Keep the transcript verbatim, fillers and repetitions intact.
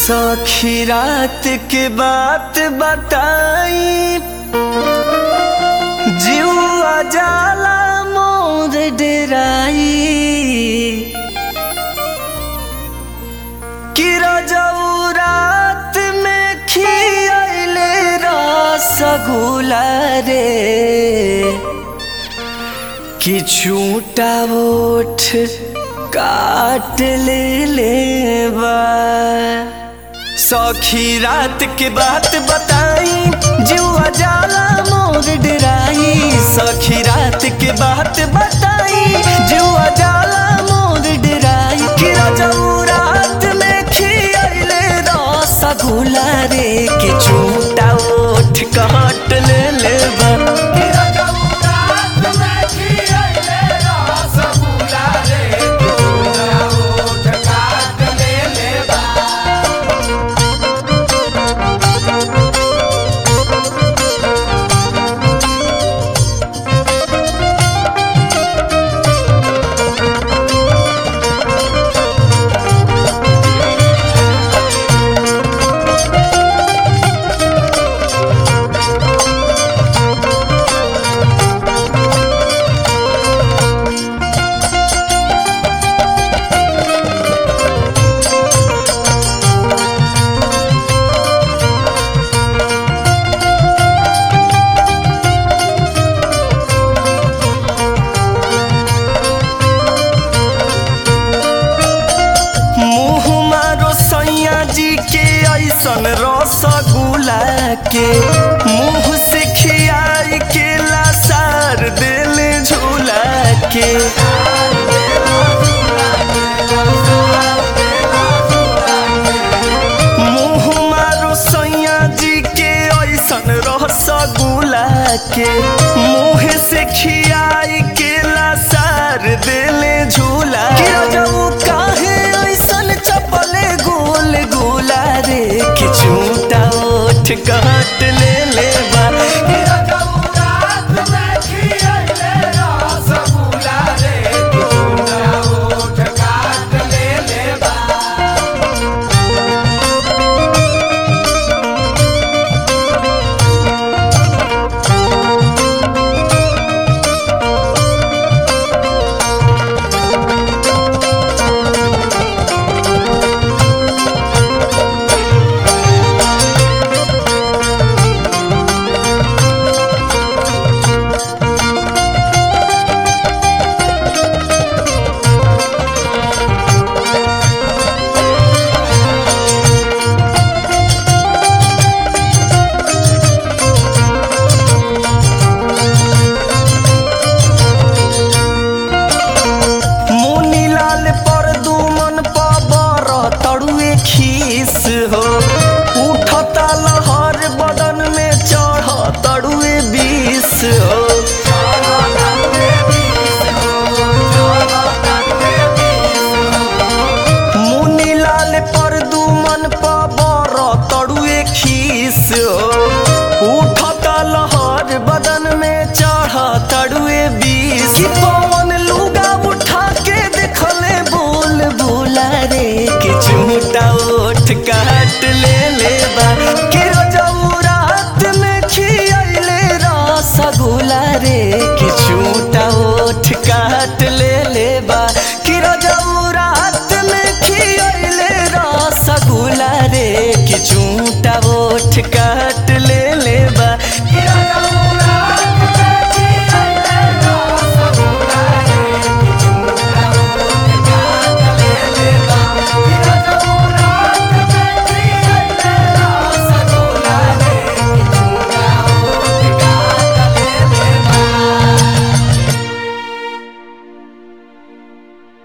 सखी रात के बात बताई जीवा जाला मोर डेराई कि रजऊ रात में खियाइले रसगुल्ला रे कि छूटा ओठ काट ले लेवा। सखी रात के बात बताई जुआ जाला मोर डेराई। सखी रात के बात बताई जुआ जाला मोर डेराई कि रजऊ रात में खियाइले रसगुल्ला रे कि छूटा ओठ काट ले लेवा। ऐसन रसगुल्ला के मुँह से खियाई के लासार दिल झूला के। मुँह मारो सैया जी के ऐसन रसगुल्ला के मुँह से खियाई के लासार दिल झूला के। रजऊ काहे ऐसन चपले गोल गोला रे कि छूटा ओठ काट ले लेवा।